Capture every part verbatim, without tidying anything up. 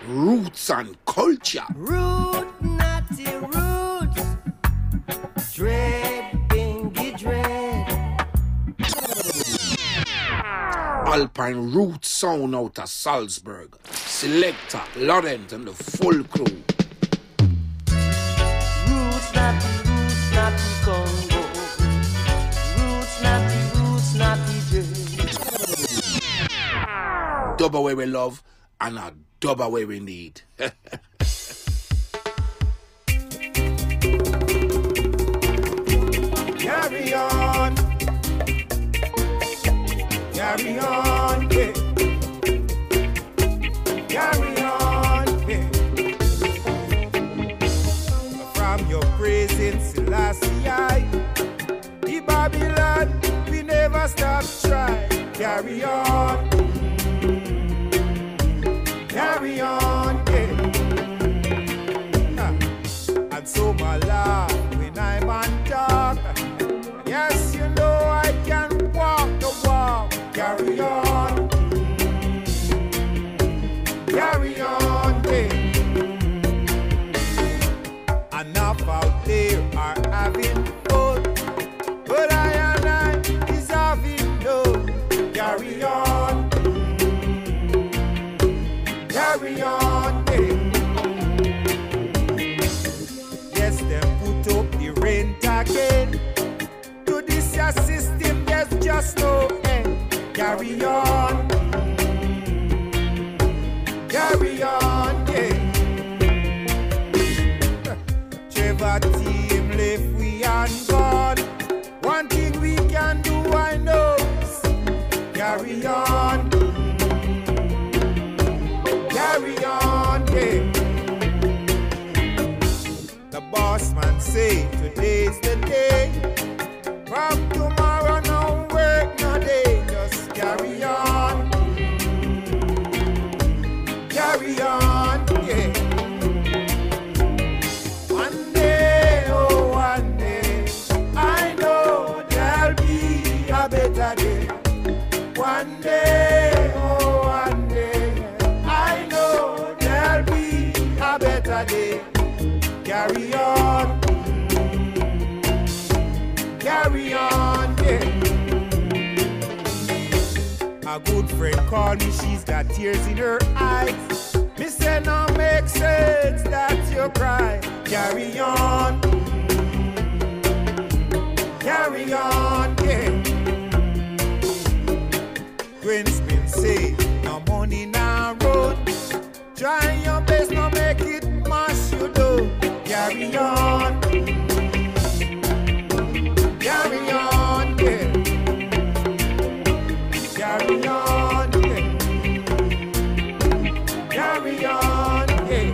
roots and culture. Root, natty roots. Dread, bingy dread. Alpine roots sound out of Salzburg. Selector, Laurent and the full crew. Roots, natty, roots, natty Congo. Roots, natty, roots, natty dread. Dub away we love and a dub away we need. Carry on, carry on, yeah. Carry on, yeah. From your praising Selassie, the Babylon, we never stop trying. Carry on, carry on, yeah. And so my love, when I'm on top, yes, you know I can walk the walk. Carry on, carry on, yeah. Enough out there are having fun, but I and I is having no. Carry on, carry on, yeah. Yes, them put up the rent again. To this your system, there's just no end. Carry on, carry on, yeah. Trevor team left we and gone. One thing we can do, I know, is carry on, carry on, yeah. The boss man say today's the day. From tomorrow no work no day. Just carry on, carry on, yeah. One day, oh one day, I know there'll be a better day. One day, oh one day, I know there'll be a better day. Carry on, carry on, yeah. A good friend called me, she's got tears in her eyes. Me say no make sense that you cry. Carry on, carry on, yeah. Greenspan say no money now road. Try your best, no make it mash you do. Carry on, carry on, yeah. Carry on, yeah. Carry on, yeah.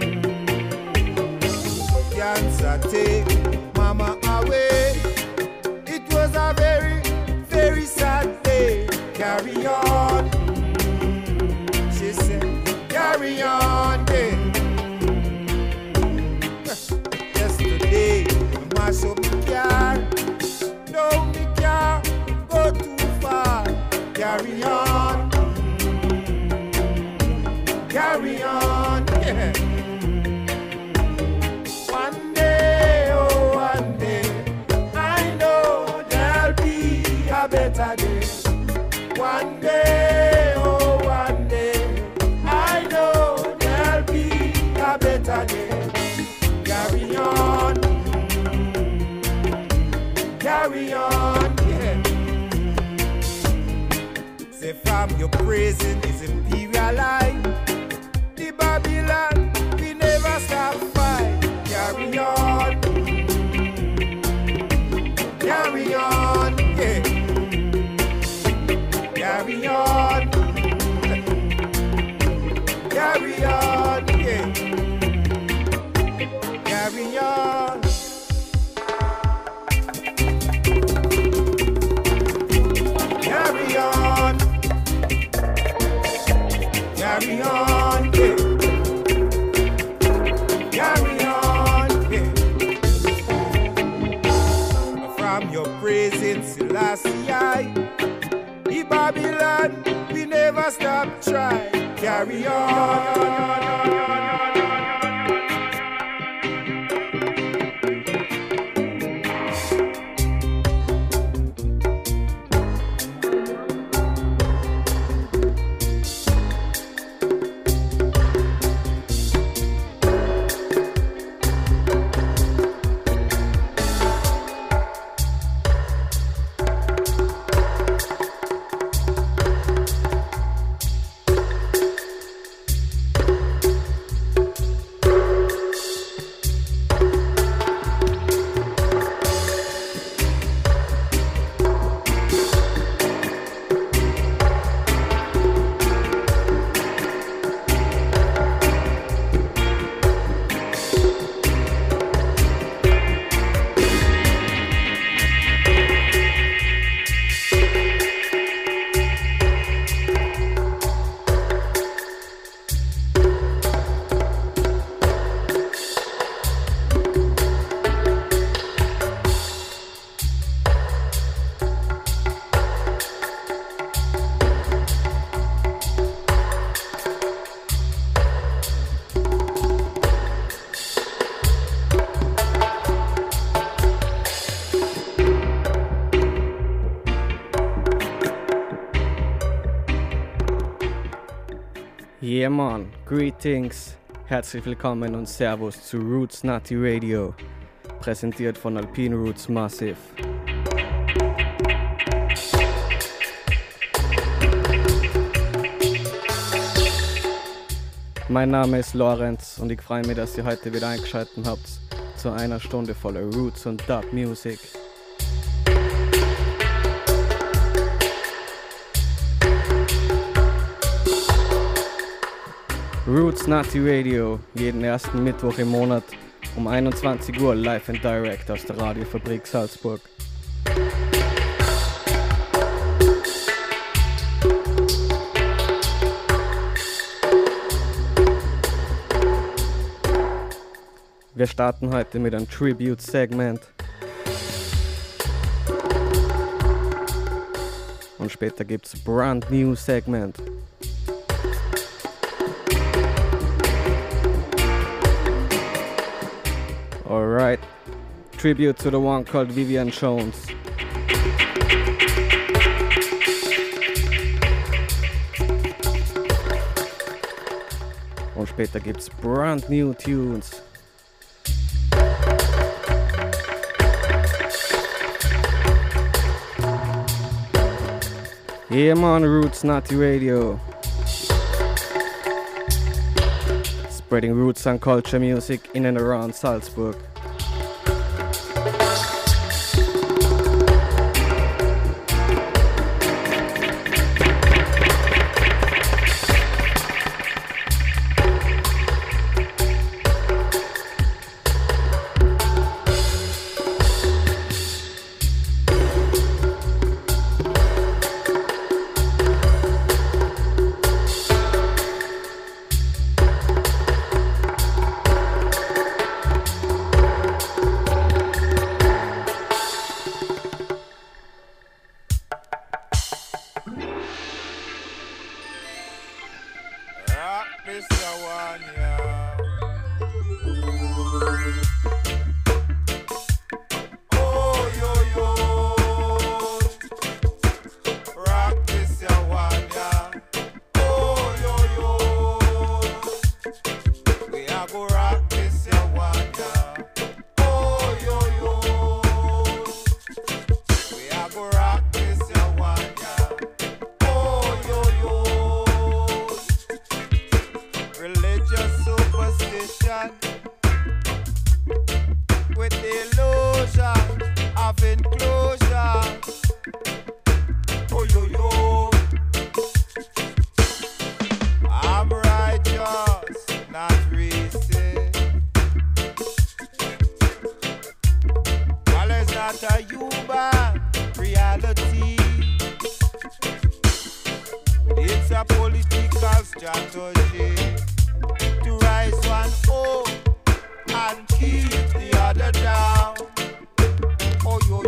Cancer take mama away. It was a very, very sad day. Carry on, she said. Carry on, yeah. Yesterday, I mash up my car. No, me car go too far. Carry on, carry on, yeah. One day, oh one day, I know there'll be a better day. One day, oh one day, I know there'll be a better day. Carry on, carry on, yeah. Say from your praising is imperial life. The Babylon, we never stop fight. Carry on, carry on, yeah. Carry on, carry on, yeah. Carry on. Carry on, carry on, yeah. Carry on, yeah. From your praising Selassie, the Babylon, we never never stop, try, carry on. Yeah man, greetings, herzlich willkommen und Servus zu Roots Nutty Radio, präsentiert von Alpine Roots Massive. Mein Name ist Lorenz und ich freue mich, dass ihr heute wieder eingeschaltet habt zu einer Stunde voller Roots und Dub Music. Roots Nutty Radio, jeden ersten Mittwoch im Monat um einundzwanzig Uhr live and direct aus der Radiofabrik Salzburg. Wir starten heute mit einem Tribute-Segment und später gibt's ein Brand New Segment. Alright, tribute to the one called Vivian Jones. Und später gibt's brand new tunes. Yeah man, Roots Nutty Radio. Spreading roots and culture music in and around Salzburg.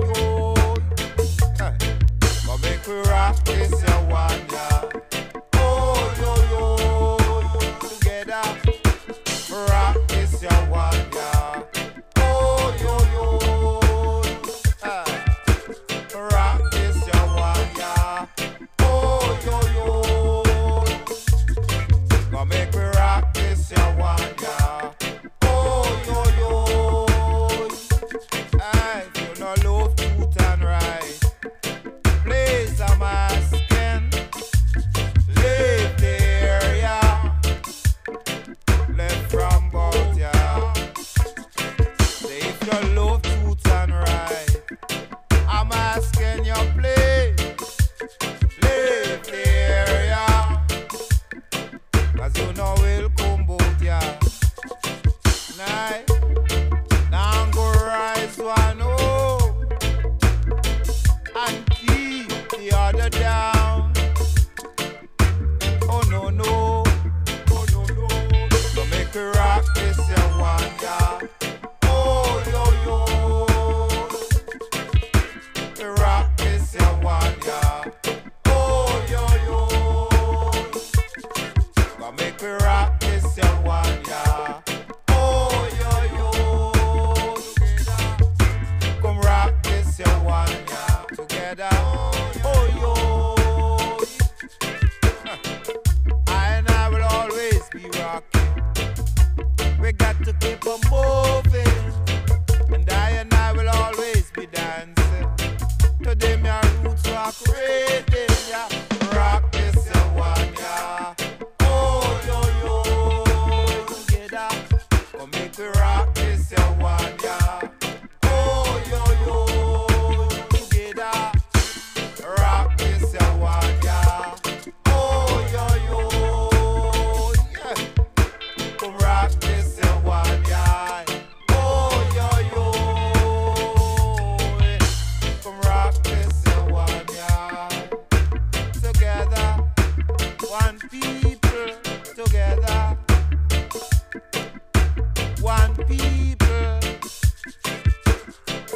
Rock this one, yeah. Oh,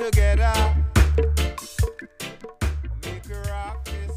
together. Make a rock this.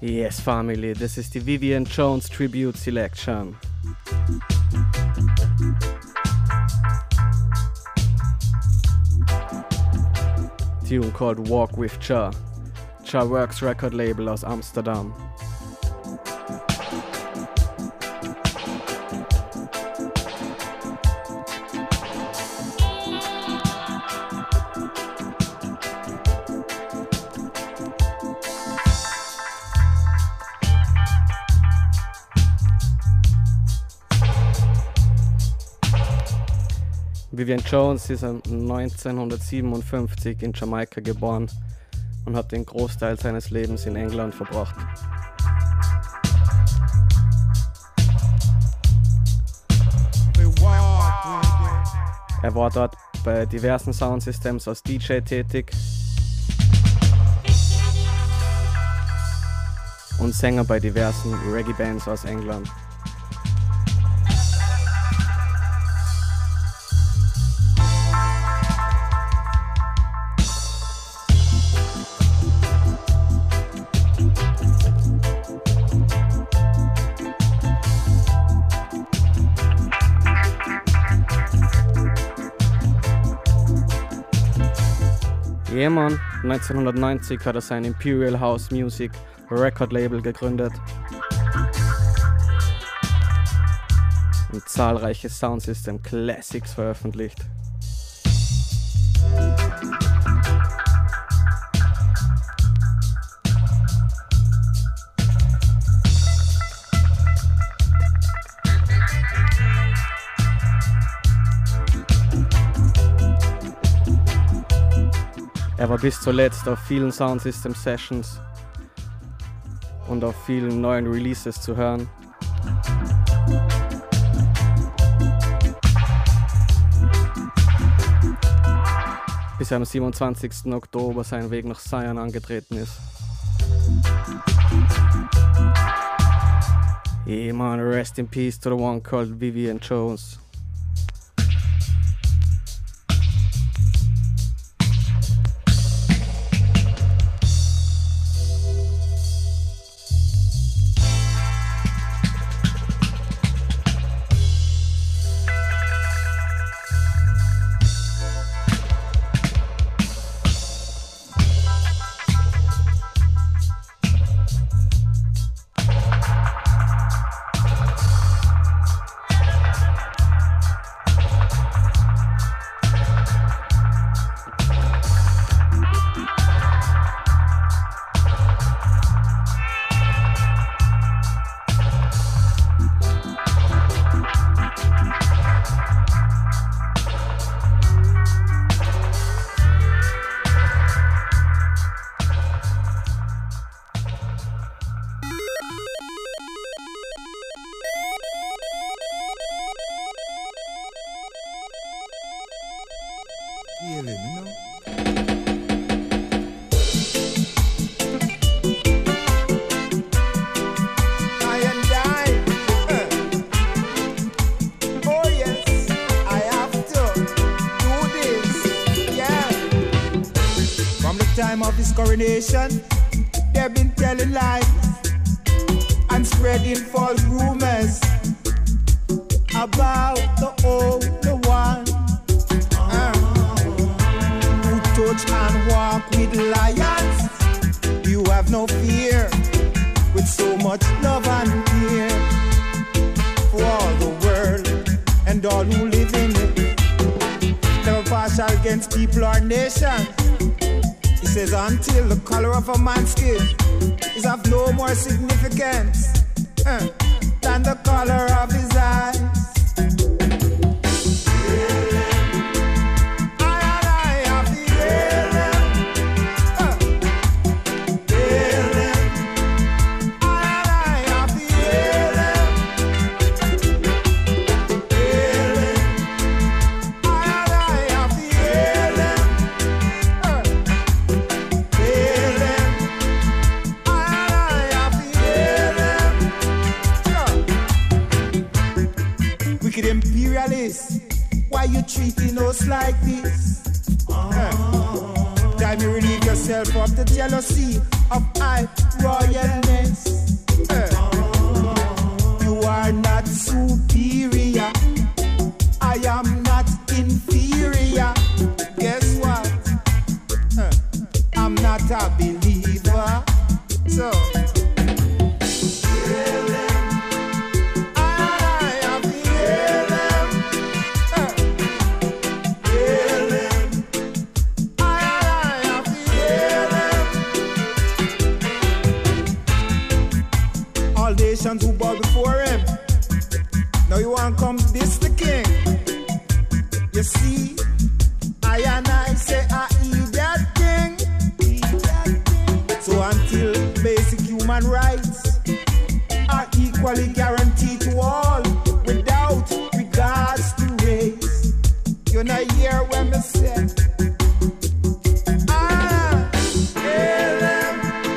Yes, family, this is the Vivian Jones tribute selection. Tune called Walk with Jah, Jah Works record label aus Amsterdam. Vivian Jones ist neunzehnhundertsiebenundfünfzig in Jamaika geboren und hat den Großteil seines Lebens in England verbracht. Er war dort bei diversen Soundsystems als D J tätig und Sänger bei diversen Reggae-Bands aus England. Ja, Mann, neunzehnhundertneunzig hat er sein Imperial House Music Record Label gegründet und zahlreiche Soundsystem Classics veröffentlicht. Er war bis zuletzt auf vielen Soundsystem Sessions und auf vielen neuen Releases zu hören. Bis er am siebenundzwanzigsten Oktober seinen Weg nach Zion angetreten ist. Yeah, man, rest in peace to the one called Vivian Jones. Feeling, you know? I and I, uh. oh yes, I have to do this, yeah. From the time of his coronation, they've been telling lies and spreading false rumors about the Holy One. Touch and walk with lions. You have no fear, with so much love and care for all the world and all who live in it. Never partial against people or nation. He says until the color of a man's skin is of no more significance uh, than the color of his eyes. Why you treating us like this? Uh, time you relieve yourself of the jealousy of high royalness. Uh, you are not superior. I am not inferior. Guess what? Uh, I'm not a believer. So. Who bow before him. Now you want to come this the king. You see, I and I say I eat that king. So until basic human rights are equally guaranteed to all without regards to race, you not hear when me say ah, hail them.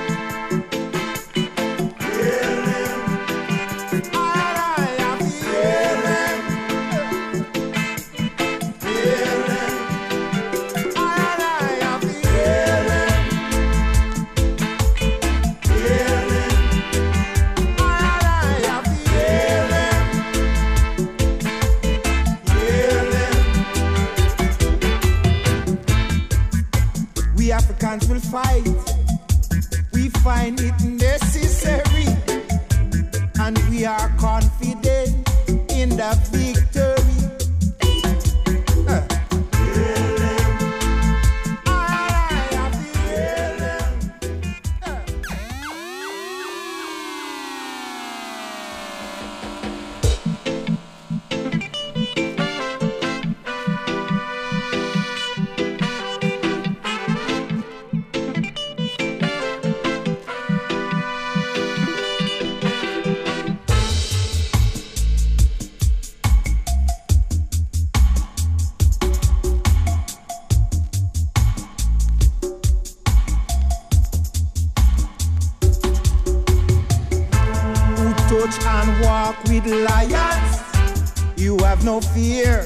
Africans will fight. We find it necessary, and we are confident in the victory. Uh. And walk with lions, you have no fear.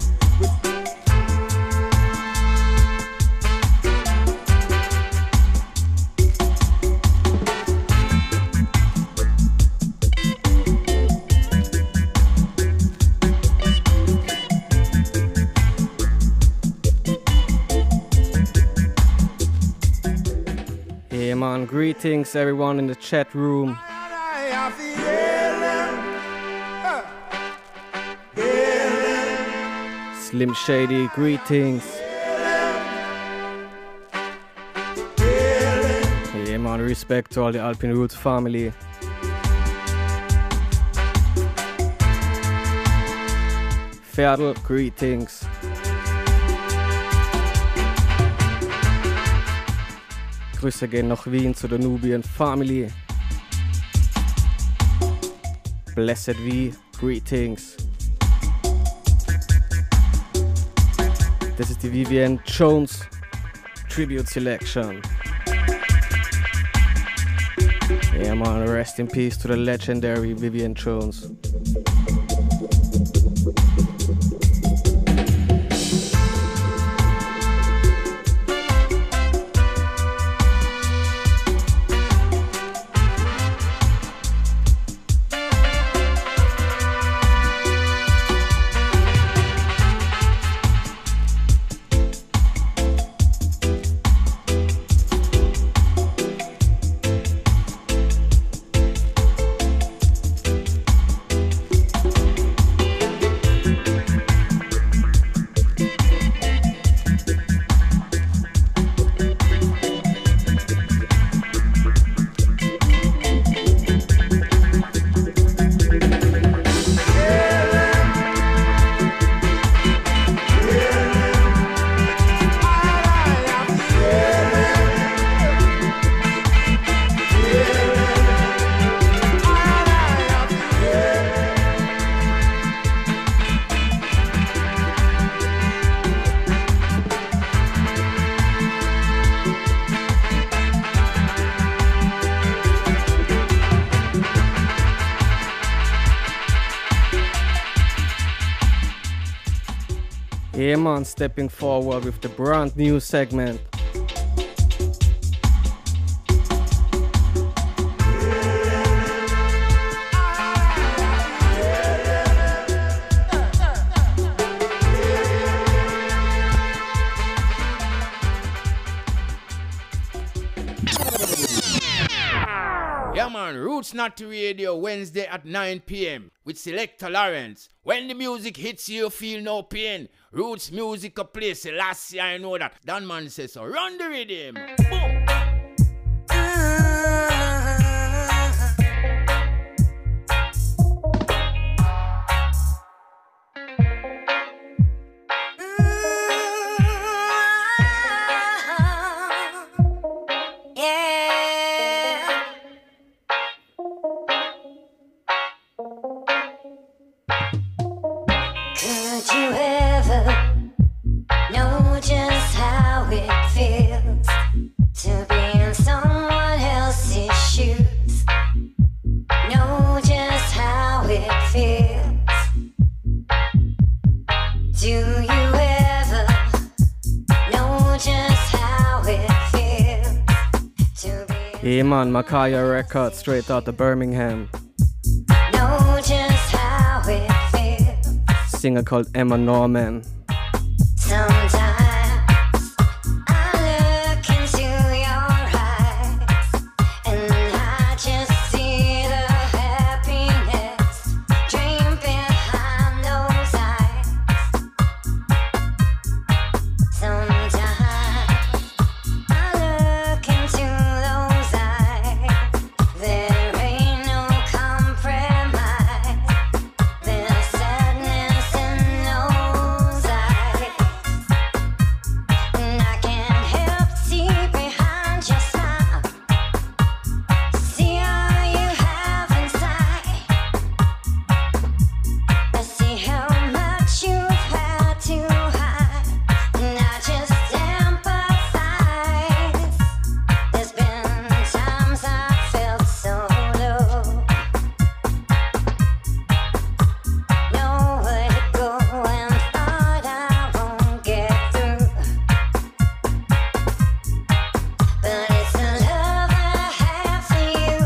Hey man, greetings everyone in the chat room. Slim Shady, greetings. Hey man, respect to all the Alpine Roots family. Ferdl, greetings. Grüße gehen nach Wien zu der Nubian Family. Blessed V, greetings. This is the Vivian Jones tribute selection. Yeah man, rest in peace to the legendary Vivian Jones. Yeah man, stepping forward with the brand new segment. Yeah man, Roots Natty Radio, Wednesday at nine p.m. with Selector Lawrence. When the music hits you, feel no pain. Roots music a place, last year I know that. Dan man says so, run the rhythm. Boom. Could you ever know just how it feels to be in someone else's shoes? Know just how it feels. Do you ever know just how it feels to be? Yeah man, Makaya Records, straight out of Birmingham. Know just how it feels. Singer called Emma Norman. Sometimes I look into your eyes and I just see the happiness dream behind those eyes. Sometimes I look into those eyes. There ain't no compromise. There's sadness in those eyes. And I can't help see behind your smile. See all you have inside. I see how much you've had to hide. And I just empathize. There's been times I felt so low. Nowhere to go and thought I won't get through. But it's the love I have for you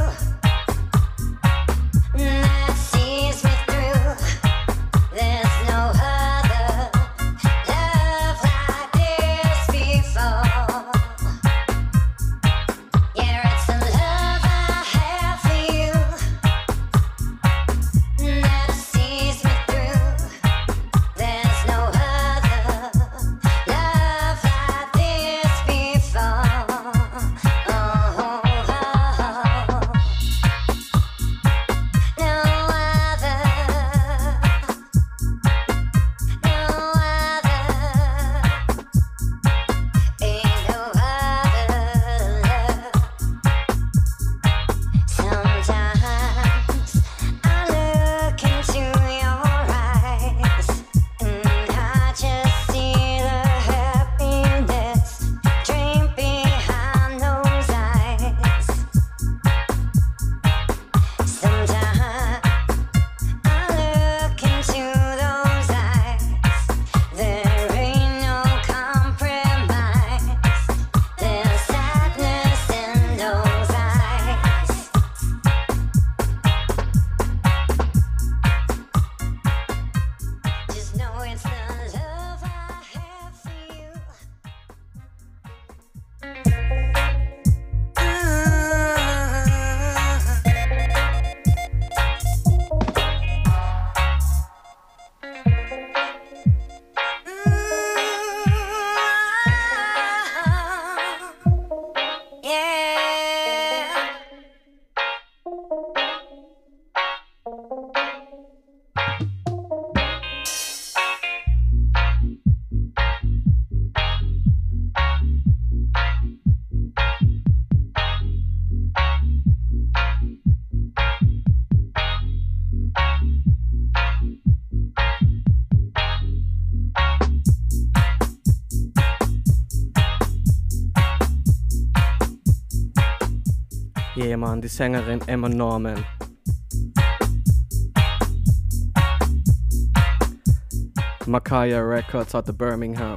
that sees me through. There's no other love like this before. Yeah, it's the love I have for you that sees me through. There's no other love like this before. Oh, oh, oh. No other, no other, ain't no other love. Sometimes I look into your eyes and I just see the happiness dream behind those eyes. Sometimes I look into those eyes. There ain't no compromise. There's sadness in those eyes. Just know it's the love I have for you. Yeah. Yeah man, die Sängerin Emma Norman. Makaya Records out of Birmingham.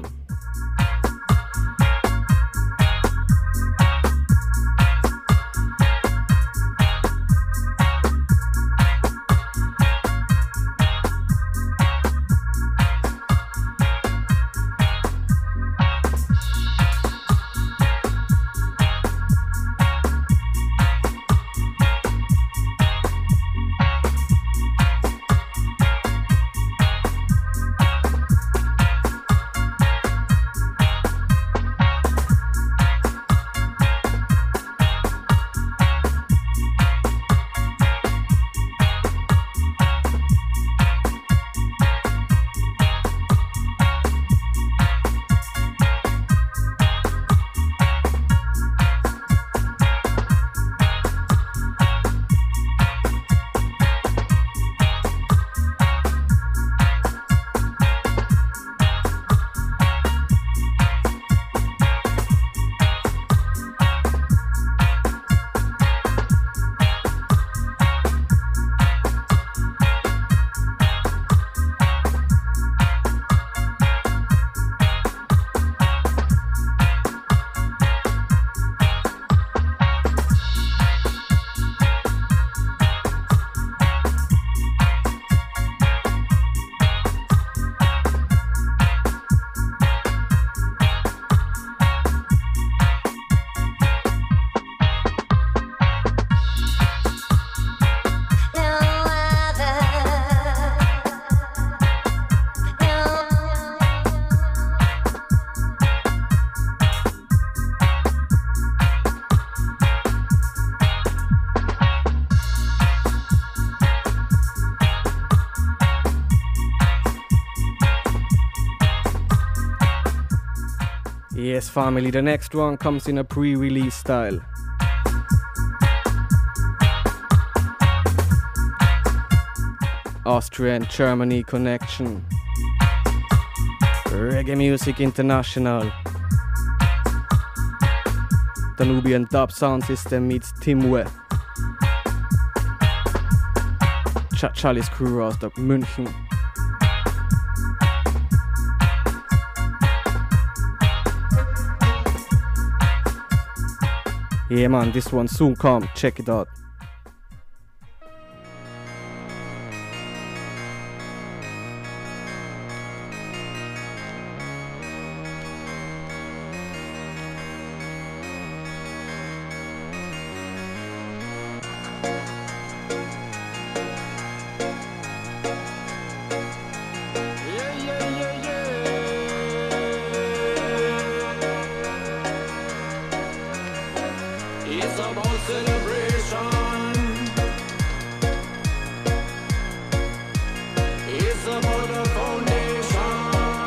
Yes, family, the next one comes in a pre-release style. Austria and Germany connection. Reggae Music International. Danubian Dub Sound System meets Timwe. Ch Charlie's Crew aus der München. Yeah man, this one soon come, check it out. It's about celebration. It's about the foundation.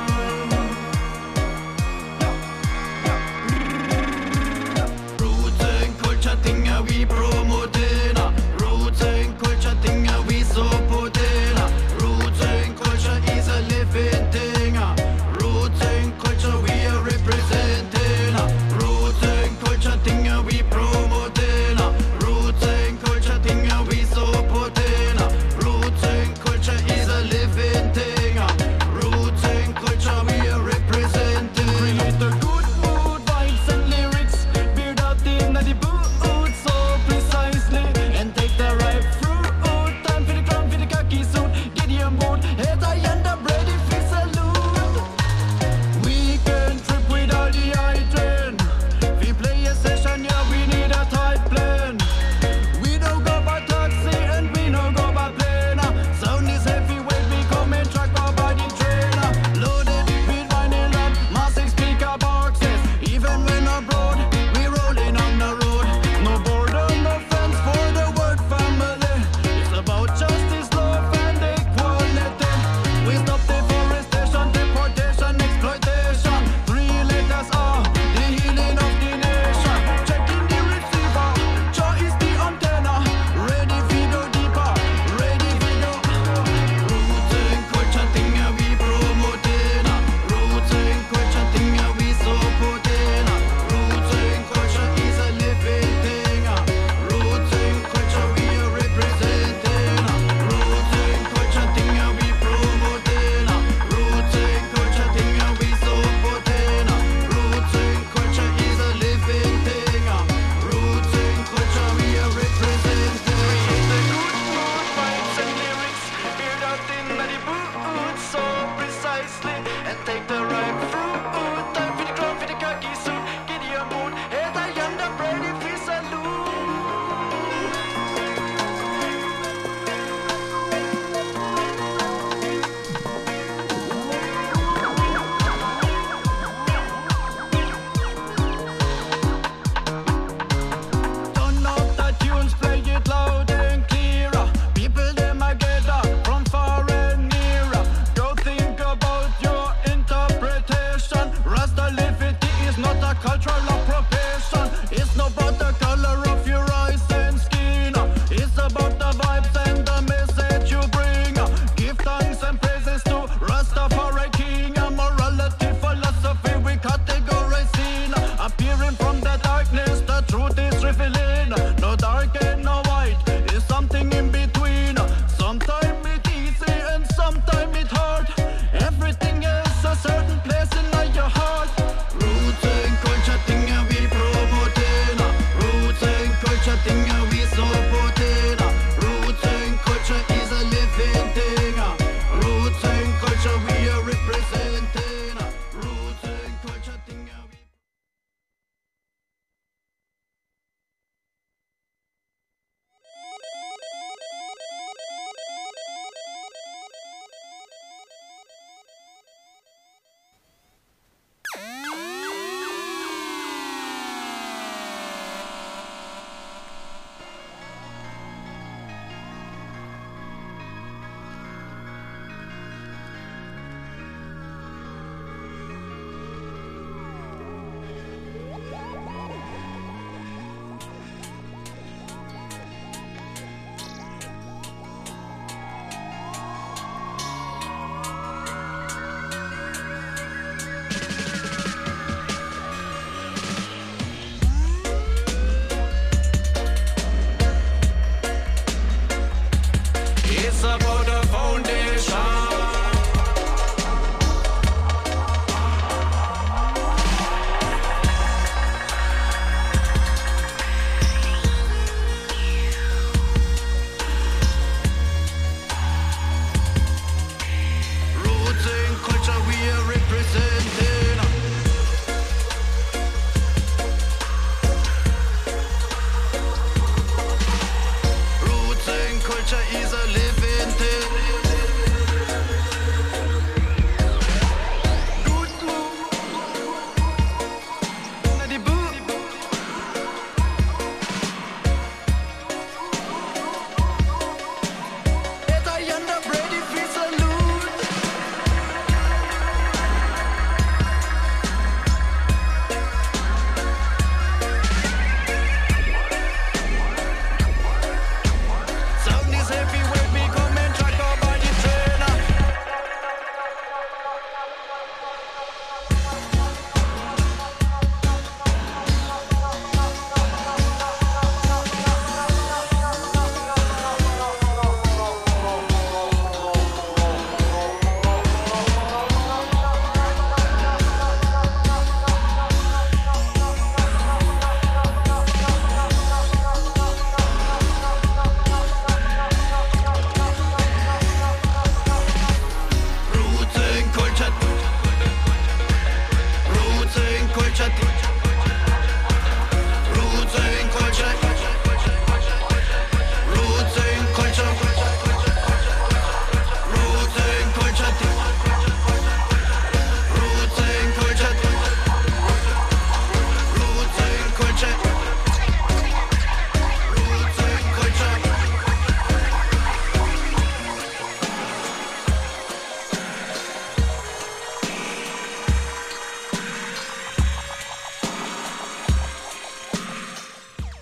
Roots and culture thing we promoting. Roots and culture thing we supporting. Roots and culture is a living thing. Roots and culture we are representing. Roots and culture thing we promoting. Roots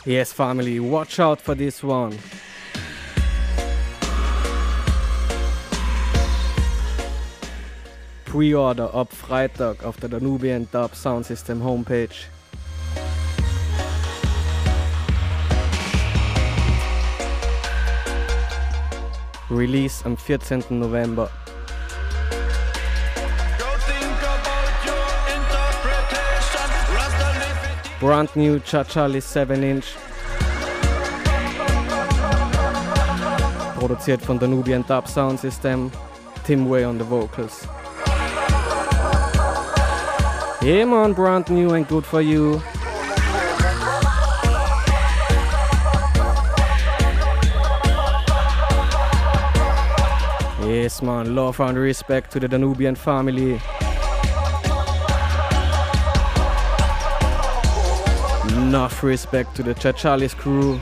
Yes, family, watch out for this one. Pre-order ab Freitag auf der Danubian Dub Sound System Homepage. Release am vierzehnten November. Brand new Cha-Charlie seven inch. Produziert von Danubian Dub Sound System. Tim Way on the vocals. Yeah man, brand new and good for you. Yes man, love and respect to the Danubian family. Enough respect to the Cha-Charlie's crew.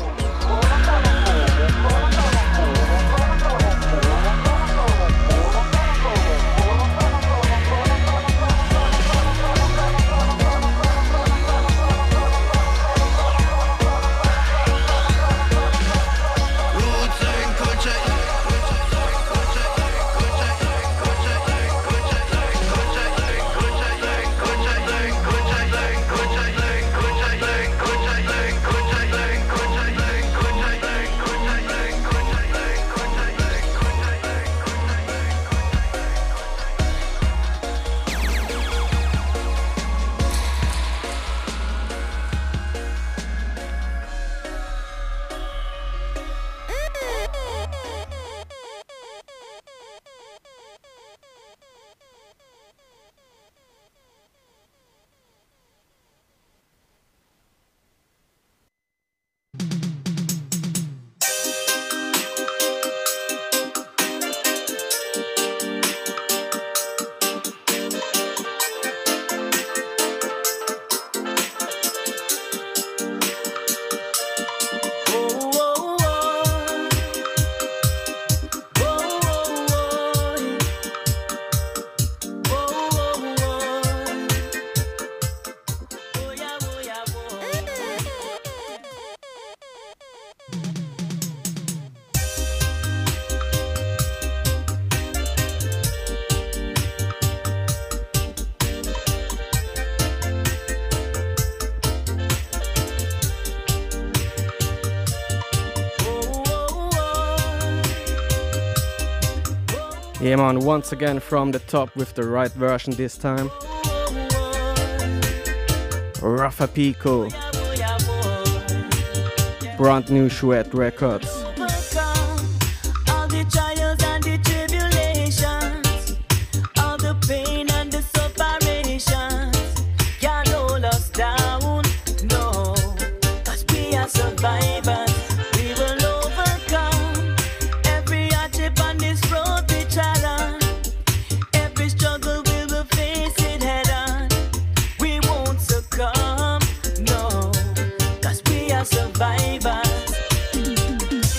Yeah man, once again from the top with the right version this time. Rafa Pico. Brand new Chouette Records. All the trials and the tribulations, all the pain and the separations, can't hold us down, no, 'cause we are survivors. We will overcome every hardship on this road we travel. Every struggle we will face it head on. We won't succumb, no, 'cause we are survivors.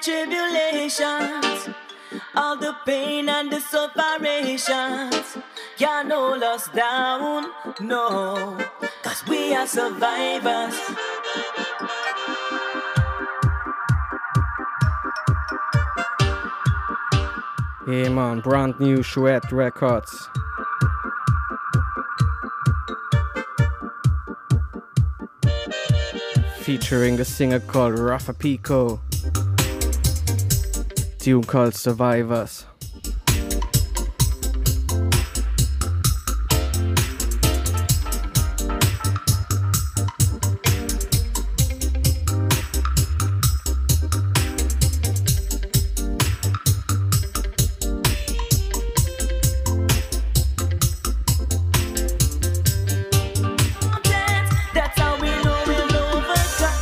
tribulations, all the pain and the separations can't hold us down, no, cause we are survivors. Yeah man, brand new Chouette Records. Featuring a singer called Rafa Pico. Tune called Survivors. That's how we know we'll overcome.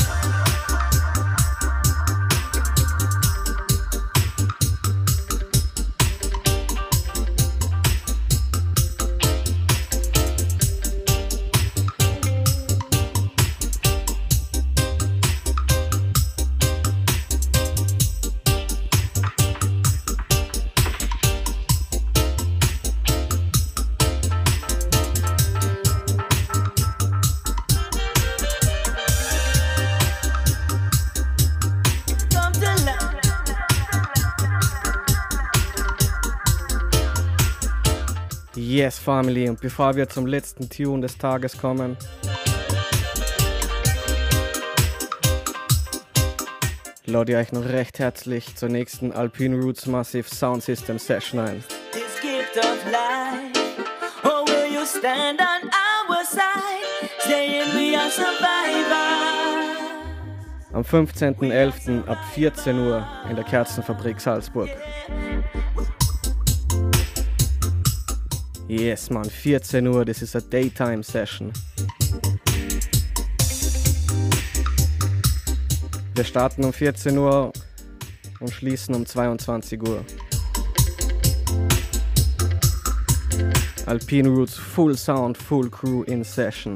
Come to life. Yes, Family, und bevor wir zum letzten Tune des Tages kommen, lade ich euch noch recht herzlich zur nächsten Alpine Roots Massive Sound System Session ein. This gift of life, or will you stand on our side, saying we are survivors? Am fünfzehnten elften ab vierzehn Uhr in der Kerzenfabrik Salzburg. Yes, man, vierzehn Uhr, das ist eine Daytime Session. Wir starten um vierzehn Uhr und schließen um zweiundzwanzig Uhr. Alpine Roots Full Sound, Full Crew in Session.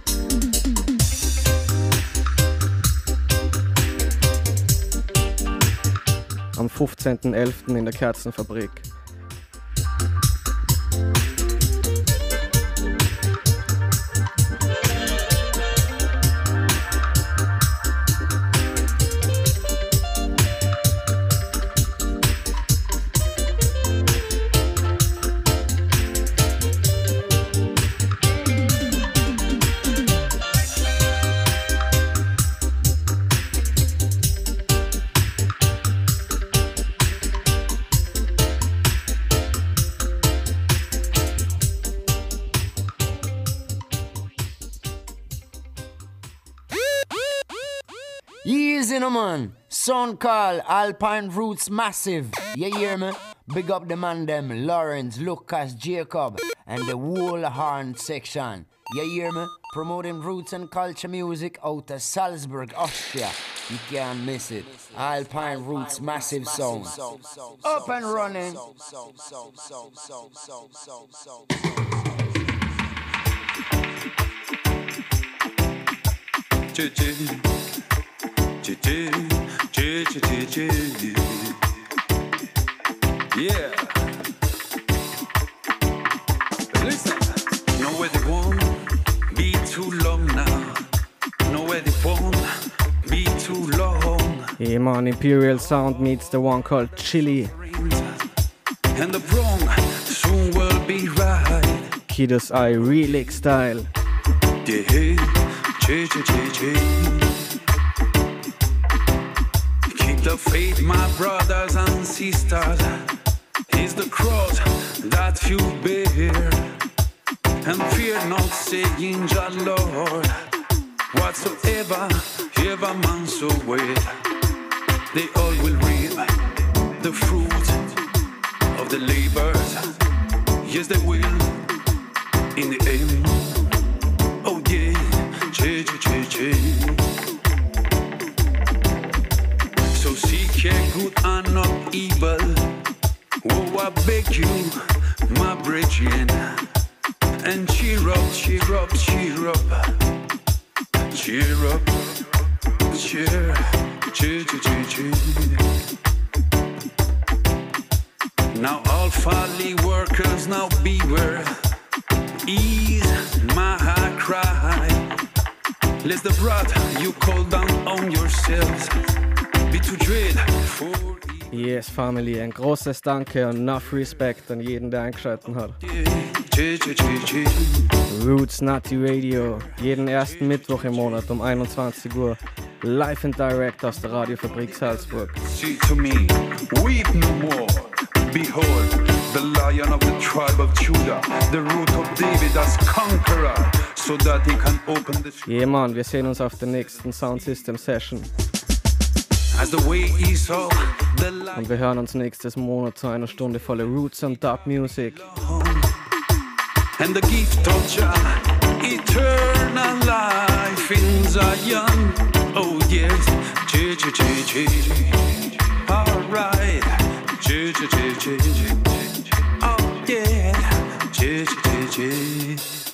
Am fünfzehnten elften in der Kerzenfabrik. Easy no man, son call Alpine Roots Massive. You hear me? Big up the man them, Lawrence, Lucas, Jacob, and the whole horn section. You hear me? Promoting roots and culture music out of Salzburg, Austria. You can't miss it. Alpine Roots Massive Sound. Up and running. Yeah. Listen. Nowhere they won't be too long now. Nowhere they won't be too long. Yeah man, Imperial Sound meets the one called Chili. And the wrong soon will be right. Kiddo's Eye Relic style. Yeah, che, che, che, che. Keep the faith, my brothers and sisters. Is the cross that you bear. And fear not, saying, Jah Lord, whatsoever, ever man so wait, they all will reap the fruit of the labors. Yes, they will, in the end. Oh yeah, che, che, che, che. So seek ye good and not evil. Oh, I beg you, my brethren, and cheer up, cheer up, cheer up, cheer up, cheer. Ch- ch- ch- ch- Now all folly workers now beware. Ease my cry. Let the brother you call down on yourselves. Be too dread for Yes, Family, ein großes Danke und enough Respect an jeden, der eingeschaltet hat. Roots Nutty Radio, jeden ersten Mittwoch im Monat um einundzwanzig Uhr, live and direct aus der Radiofabrik Salzburg. See to me, weep no more. Behold, the lion of the tribe of Judah, the root of David as conqueror, so that he can open the street. Yeah, Mann, wir sehen uns auf der nächsten Sound System Session. As the way Esau, the lion. Und wir hören uns nächstes Monat zu einer Stunde voller Roots und Dub Music. And the gift of Jah, eternal life in Zion. Oh yes, Ch- ch- ch- ch- all right. Ch- ch- ch- ch- ch- oh yeah, ch- ch- ch- ch-